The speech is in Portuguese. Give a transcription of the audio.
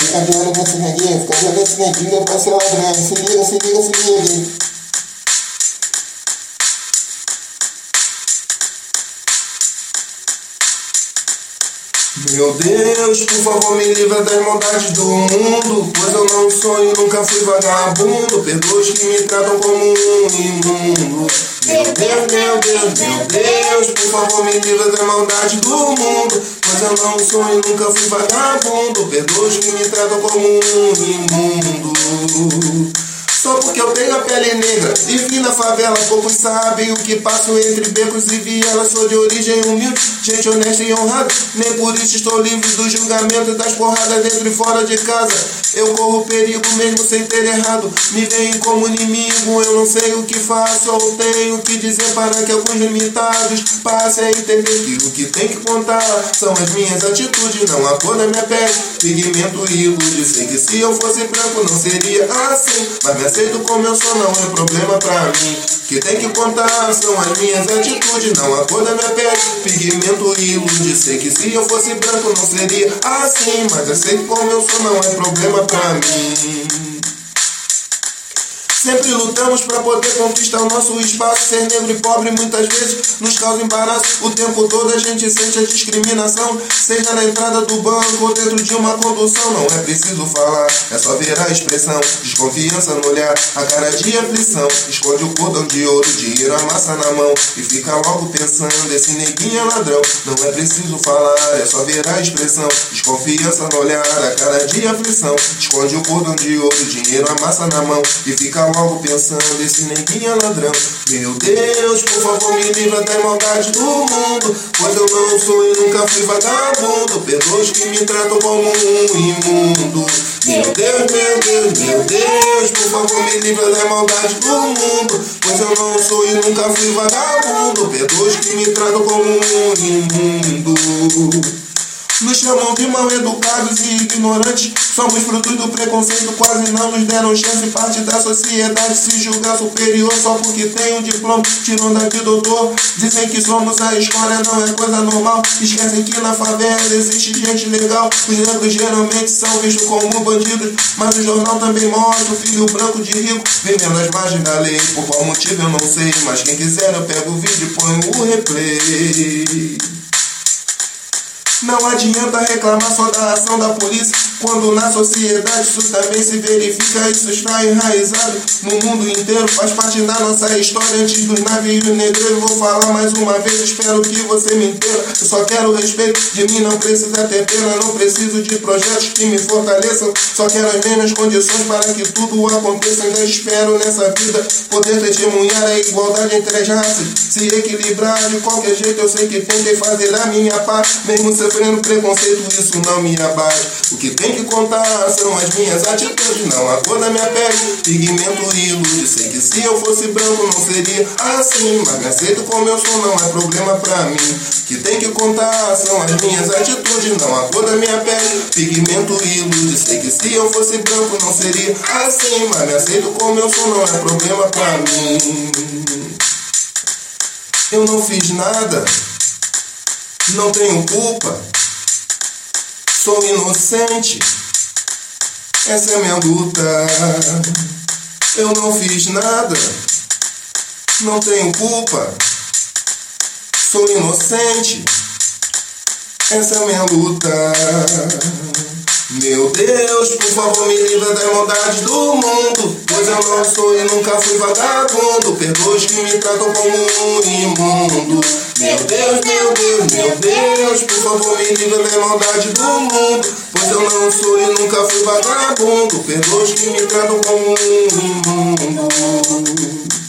Fica de olho nesse neguinho, fica de olho nesse neguinho, vai ser ladrão. Se liga, se liga, se liga. Meu Deus, por favor me livra das maldades do mundo, pois eu não sou e nunca fui vagabundo. Perdoa os que me tratam como um imundo. Meu Deus, meu Deus, meu Deus, por favor me livra das maldades do mundo, pois eu não sou e nunca fui vagabundo. Perdoa os que me tratam como um imundo. Só porque eu tenho a pele negra e vim na favela, poucos sabem o que passo entre becos e vielas. Sou de origem humilde, gente honesta e honrada, nem por isso estou livre do julgamento e das porradas dentro e fora de casa. Eu corro perigo mesmo sem ter errado, me veem como inimigo, eu não sei o que faço ou tenho que dizer para que alguns limitados passem a entender que o que tem que contar são as minhas atitudes, não a cor da minha pele, pigmento e ilude. Sei que se eu fosse branco não seria assim, mas me aceito como eu sou, não é problema pra mim. O que tem que contar são as minhas atitudes, não a cor da minha pele, pigmento e ilude. Sei que se eu fosse branco não seria assim, mas aceito como eu sou, não é problema pra mim. Sempre lutamos para poder conquistar o nosso espaço. Ser negro e pobre muitas vezes nos causa embaraço. O tempo todo a gente sente a discriminação, seja na entrada do banco ou dentro de uma condução. Não é preciso falar, é só ver a expressão. Desconfiança no olhar, a cara de aflição. Esconde o cordão de ouro, dinheiro amassa na mão e fica logo pensando, esse neguinho é ladrão. Não é preciso falar, é só ver a expressão. Desconfiança no olhar, a cara de aflição. Esconde o cordão de ouro, dinheiro amassa na mão e fica logo pensando, esse neguinho é ladrão. Meu Deus, por favor me livra da maldade do mundo, pois eu não sou e nunca fui vagabundo. Perdoa os que me tratam como um imundo. Meu Deus, meu Deus, meu Deus, por favor me livra da maldade do mundo, pois eu não sou e nunca fui vagabundo. Perdoa os que me tratam como um imundo. Nos chamam de mal educados e ignorantes, somos frutos do preconceito, quase não nos deram chance. Parte da sociedade se julgar superior só porque tem um diploma, tirando de doutor. Dizem que somos a escola, não é coisa normal. Esquecem que na favela existe gente legal. Os negros geralmente são vistos como bandidos, mas o jornal também mostra o filho branco de rico vivendo às margens da lei. Por qual motivo eu não sei, mas quem quiser eu pego o vídeo e ponho o replay. Não adianta reclamar só da ação da polícia, quando na sociedade isso também se verifica. Isso está enraizado no mundo inteiro, faz parte da nossa história. Antes dos navios negreiros, vou falar mais uma vez, espero que você me entenda. Eu só quero respeito, de mim não precisa ter pena. Não preciso de projetos que me fortaleçam, só quero as mesmas condições para que tudo aconteça. Ainda espero nessa vida poder testemunhar a igualdade entre as raças, se equilibrar de qualquer jeito. Eu sei que tentei fazer a minha parte, mesmo sofrendo preconceito, isso não me abate. O que tem que contar são as minhas atitudes, não a cor da minha pele, pigmento e ilude. Sei que se eu fosse branco não seria assim, mas me aceito como eu sou, não é problema pra mim. O que tem que contar são as minhas atitudes, não a cor da minha pele, pigmento e ilude. Sei que se eu fosse branco não seria assim, mas me aceito como eu sou, não é problema pra mim. Eu não fiz nada, não tenho culpa, sou inocente, essa é a minha luta. Eu não fiz nada, não tenho culpa, sou inocente, essa é a minha luta. Meu Deus, por favor me livra da maldade do mundo, pois eu não sou e nunca fui vagabundo. Perdoa os que me tratam como um imundo. Meu Deus, meu Deus, meu Deus, por favor me livra da maldade do mundo, pois eu não sou e nunca fui vagabundo. Perdoa os que me tratam como um imundo.